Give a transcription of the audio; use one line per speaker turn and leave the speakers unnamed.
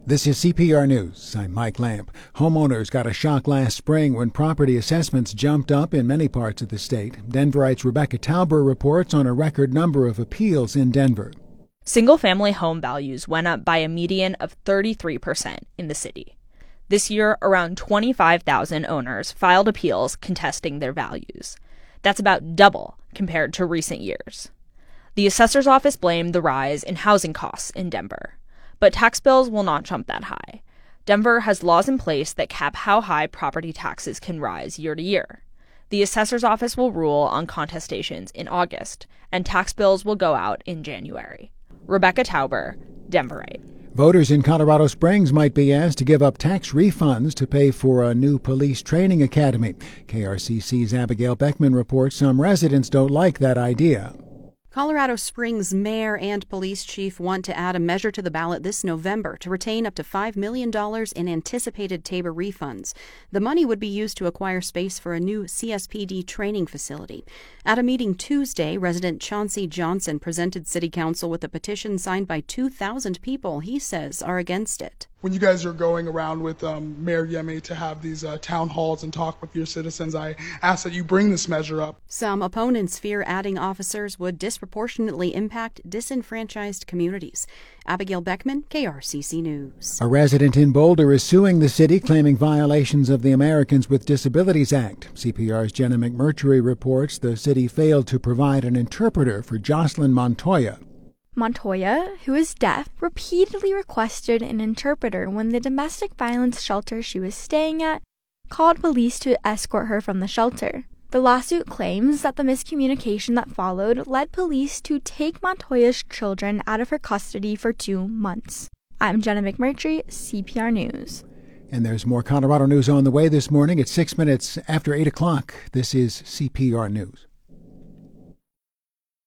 This is CPR News. I'm Mike Lamp. Homeowners got a shock last spring when property assessments jumped up in many parts of the state. Denverite's Rebecca Tauber reports on a record number of appeals in Denver.
Single-family home values went up by a median of 33% in the city. This year, around 25,000 owners filed appeals contesting their values. That's about double compared to recent years. The assessor's office blamed the rise in housing costs in Denver. But tax bills will not jump that high. Denver has laws in place that cap how high property taxes can rise year to year. The assessor's office will rule on contestations in August, and tax bills will go out in January. Rebecca Tauber, Denverite.
Voters in Colorado Springs might be asked to give up tax refunds to pay for a new police training academy. KRCC's Abigail Beckman reports some residents don't like that idea.
Colorado Springs mayor and police chief want to add a measure to the ballot this November to retain up to $5 million in anticipated Tabor refunds. The money would be used to acquire space for a new CSPD training facility. At a meeting Tuesday, resident Chauncey Johnson presented City Council with a petition signed by 2,000 people he says are against it.
When you guys are going around with Mayor Yemi to have these town halls and talk with your citizens, I ask that you bring this measure up.
Some opponents fear adding officers would disproportionately impact disenfranchised communities. Abigail Beckman, KRCC News.
A resident in Boulder is suing the city, claiming violations of the Americans with Disabilities Act. CPR's Jenna McMurtry reports the city failed to provide an interpreter for Jocelyn Montoya.
Montoya, who is deaf, repeatedly requested an interpreter when the domestic violence shelter she was staying at called police to escort her from the shelter. The lawsuit claims that the miscommunication that followed led police to take Montoya's children out of her custody for 2 months. I'm Jenna McMurtry, CPR News.
And there's more Colorado news on the way this morning at 6 minutes after 8 o'clock. This is CPR News.